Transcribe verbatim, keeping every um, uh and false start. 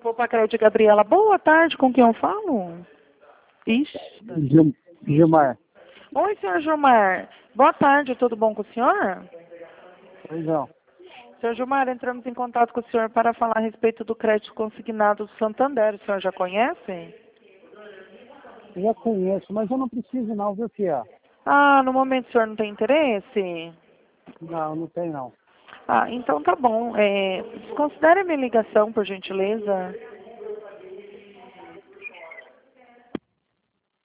Ligou para a Crédito Gabriela. Boa tarde, com quem eu falo? Ixi. Gil- Gilmar. Oi, senhor Gilmar. Boa tarde, tudo bom com o senhor? Pois não. Senhor Gilmar, entramos em contato com o senhor para falar a respeito do crédito consignado do Santander. O senhor já conhece? Eu já conheço, mas eu não preciso não, viu, Fia? Ah, no momento o senhor não tem interesse? Não, não tem não. Ah, então tá bom. É, desconsidere a minha ligação, por gentileza.